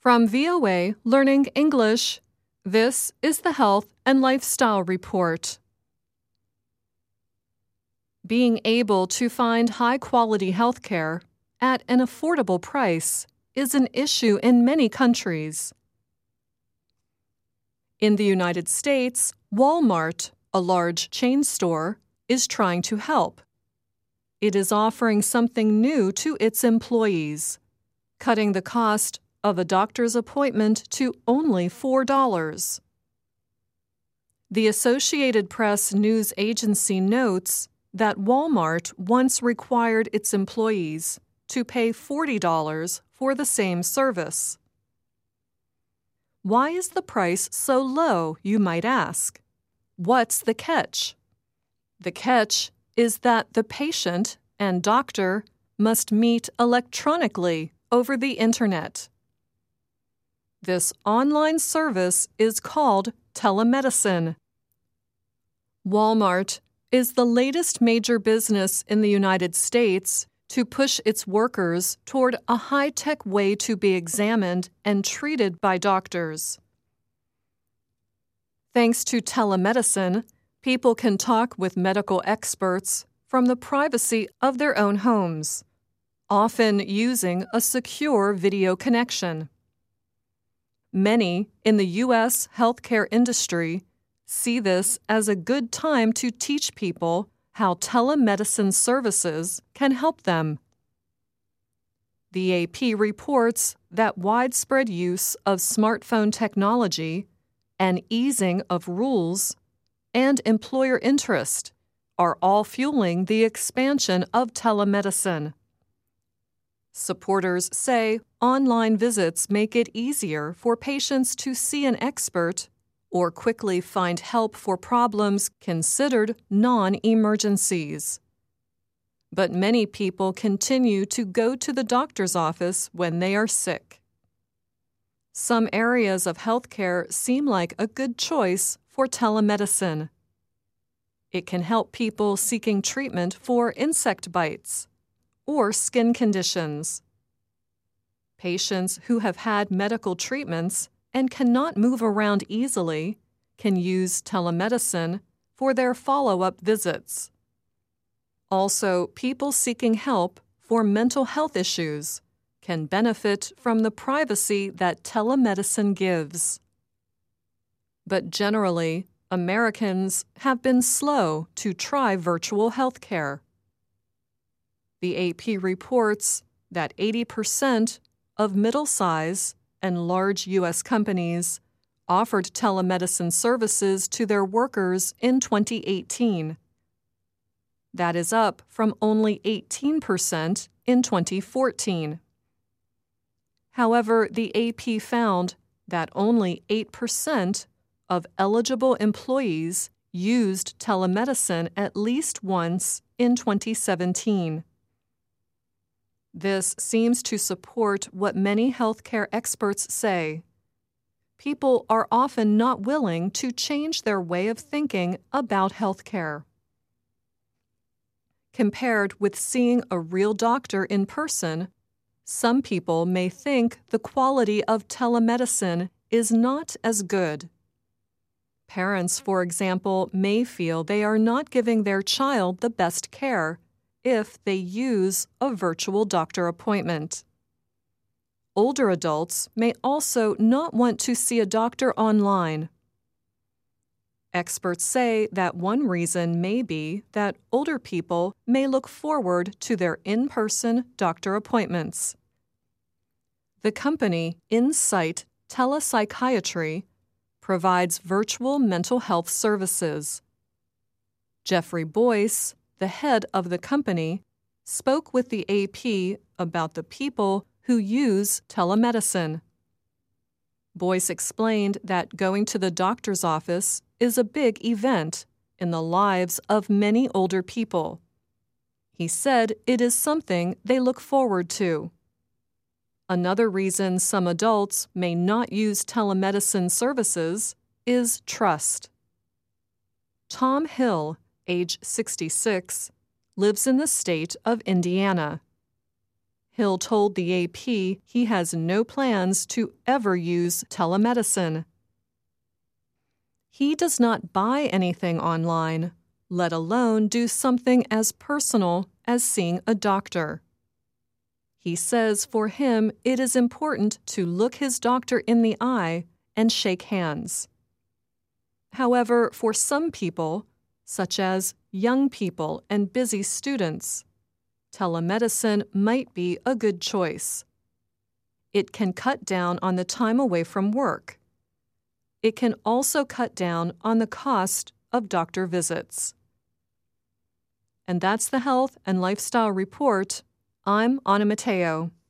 From VOA Learning English, this is the Health and Lifestyle Report. Being able to find high-quality healthcare at an affordable price is an issue in many countries. In the United States, Walmart, a large chain store, is trying to help. It is offering something new to its employees, cutting the cost of a doctor's appointment to only $4. The Associated Press news agency notes that Walmart once required its employees to pay $40 for the same service. Why is the price so low, you might ask? What's the catch? The catch is that the patient and doctor must meet electronically over the internet. This online service is called telemedicine. Walmart is the latest major business in the United States to push its workers toward a high-tech way to be examined and treated by doctors. Thanks to telemedicine, people can talk with medical experts from the privacy of their own homes, often using a secure video connection. Many in the U.S. healthcare industry see this as a good time to teach people how telemedicine services can help them. The AP reports that widespread use of smartphone technology and easing of rules and employer interest are all fueling the expansion of telemedicine. Supporters say online visits make it easier for patients to see an expert or quickly find help for problems considered non-emergencies. But many people continue to go to the doctor's office when they are sick. Some areas of healthcare seem like a good choice for telemedicine. It can help people seeking treatment for insect bites or skin conditions. Patients who have had medical treatments and cannot move around easily can use telemedicine for their follow-up visits. Also, people seeking help for mental health issues can benefit from the privacy that telemedicine gives. But generally, Americans have been slow to try virtual healthcare. The AP reports that 80% of middle-size and large U.S. companies offered telemedicine services to their workers in 2018. That is up from only 18% in 2014. However, the AP found that only 8% of eligible employees used telemedicine at least once in 2017. This seems to support what many healthcare experts say. People are often not willing to change their way of thinking about healthcare. Compared with seeing a real doctor in person, some people may think the quality of telemedicine is not as good. Parents, for example, may feel they are not giving their child the best care if they use a virtual doctor appointment. Older adults may also not want to see a doctor online. Experts say that one reason may be that older people may look forward to their in-person doctor appointments. The company Insight Telepsychiatry provides virtual mental health services. Jeffrey Boyce, the head of the company, spoke with the AP about the people who use telemedicine. Boyce explained that going to the doctor's office is a big event in the lives of many older people. He said it is something they look forward to. Another reason some adults may not use telemedicine services is trust. Tom Hill, age 66, lives in the state of Indiana. Hill told the AP he has no plans to ever use telemedicine. He does not buy anything online, let alone do something as personal as seeing a doctor. He says for him it is important to look his doctor in the eye and shake hands. However, for some people, such as young people and busy students, telemedicine might be a good choice. It can cut down on the time away from work. It can also cut down on the cost of doctor visits. And that's the Health and Lifestyle Report. I'm Anna Matteo.